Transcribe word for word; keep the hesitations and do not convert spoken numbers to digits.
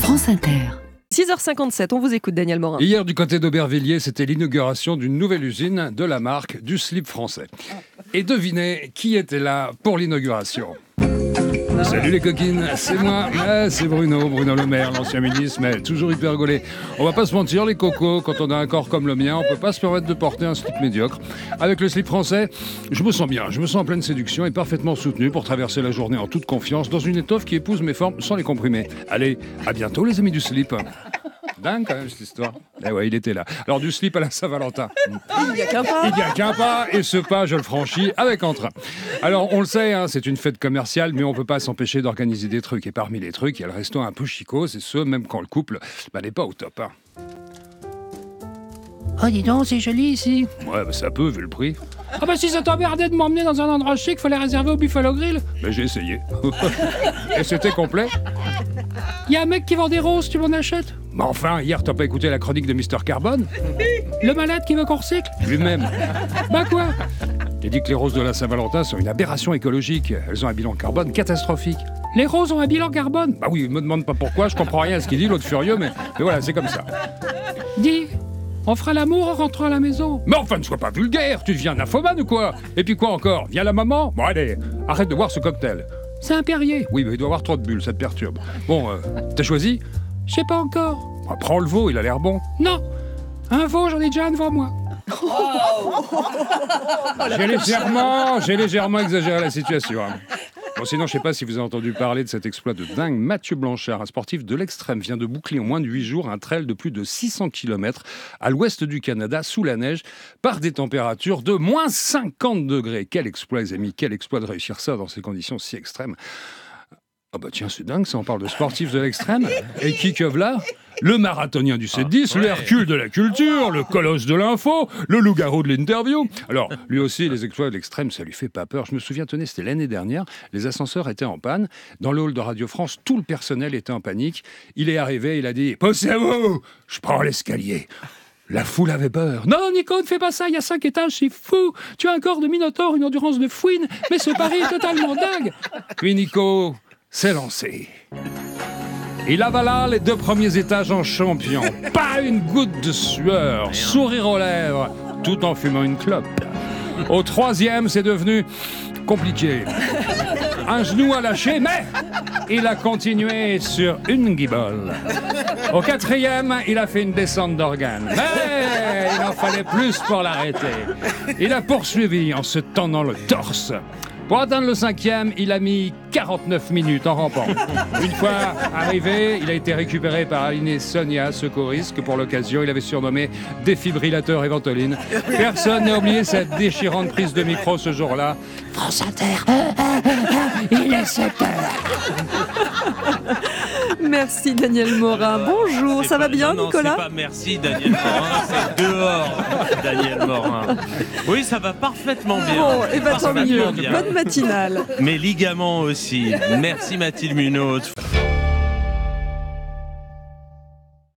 France Inter. six heures cinquante-sept, on vous écoute Daniel Morin. Hier, du côté d'Aubervilliers, c'était l'inauguration d'une nouvelle usine de la marque du slip français. Et devinez qui était là pour l'inauguration ? Salut les coquines, c'est moi, ah, c'est Bruno, Bruno Le Maire, l'ancien ministre, mais toujours hyper gaulé. On va pas se mentir, les cocos, quand on a un corps comme le mien, on peut pas se permettre de porter un slip médiocre. Avec le slip français, je me sens bien, je me sens en pleine séduction et parfaitement soutenu pour traverser la journée en toute confiance dans une étoffe qui épouse mes formes sans les comprimer. Allez, à bientôt les amis du slip. Dingue quand même cette histoire. Eh ouais, il était là. Alors du slip à la Saint-Valentin. Il n'y a qu'un pas. Il n'y a qu'un pas, et ce pas, je le franchis avec entrain. Alors, on le sait, hein, c'est une fête commerciale, mais on ne peut pas s'empêcher d'organiser des trucs. Et parmi les trucs, il y a le resto un peu chicos, et ce, même quand le couple bah, n'est pas au top. Hein. Oh, dis donc, c'est joli ici. Ouais, bah, ça peut, vu le prix. Ah bah si ça t'emmerdait de m'emmener dans un endroit chic, fallait réserver au Buffalo Grill. Mais j'ai essayé. Et c'était complet. Il y a un mec qui vend des roses, tu m'en achètes? Mais enfin, hier, t'as pas écouté la chronique de Mister Carbone? Le malade qui veut qu'on recycle? Lui-même. Bah quoi? Il dit que les roses de la Saint-Valentin sont une aberration écologique. Elles ont un bilan carbone catastrophique. Les roses ont un bilan carbone? Bah oui, me demande pas pourquoi, je comprends rien à ce qu'il dit, l'autre furieux, mais, mais voilà, c'est comme ça. Dis, on fera l'amour en rentrant à la maison. Mais enfin, ne sois pas vulgaire, tu deviens nymphomane ou quoi? Et puis quoi encore? Viens la maman? Bon allez, arrête de boire ce cocktail. C'est un Perrier. Oui, mais il doit avoir trop de bulles, ça te perturbe. Bon, euh, t'as choisi? Je sais pas encore. Bah, prends le veau, il a l'air bon. Non, un veau, j'en ai déjà un devant moi. J'ai légèrement, j'ai légèrement exagéré la situation. Hein. Bon, sinon, je sais pas si vous avez entendu parler de cet exploit de dingue. Mathieu Blanchard, un sportif de l'extrême, vient de boucler en moins de huit jours un trail de plus de six cents kilomètres à l'ouest du Canada, sous la neige, par des températures de moins cinquante degrés. Quel exploit, les amis, quel exploit de réussir ça dans ces conditions si extrêmes. Ah bah tiens, c'est dingue, ça, on parle de sportifs de l'extrême. Et qui que v'là ? Le marathonien du sept dix, ah, ouais. Le Hercule de la culture, le colosse de l'info, le loup-garou de l'interview. Alors, lui aussi, les exploits de l'extrême, ça lui fait pas peur. Je me souviens, tenez, c'était l'année dernière, les ascenseurs étaient en panne. Dans le hall de Radio France, tout le personnel était en panique. Il est arrivé, il a dit « Pensez à vous, je prends l'escalier ». La foule avait peur. Non, Nico, ne fais pas ça, il y a cinq étages, c'est fou. Tu as un corps de minotaure, une endurance de fouine, mais ce pari est totalement dingue. Puis Nico s'est lancé. Il avala les deux premiers étages en champion. Pas une goutte de sueur, sourire aux lèvres, tout en fumant une clope. Au troisième, c'est devenu compliqué. Un genou à lâcher, mais il a continué sur une guibole. Au quatrième, il a fait une descente d'organes. Mais il en fallait plus pour l'arrêter. Il a poursuivi en se tendant le torse. Pour atteindre le cinquième, il a mis quarante-neuf minutes en rampant. Une fois arrivé, il a été récupéré par Aline et Sonia, secouriste, que pour l'occasion, il avait surnommé défibrillateur et ventoline. Personne n'a oublié cette déchirante prise de micro ce jour-là. France Inter, il est sept heures. Merci Daniel Morin. Bonjour, c'est ça pas, va bien non, Nicolas? Non, c'est pas merci Daniel Morin, c'est dehors Daniel Morin. Oui, ça va parfaitement bien. Bon, et bah tant mieux. Bien. Bonne matinale. Mes ligaments aussi. Merci Mathilde Munoz.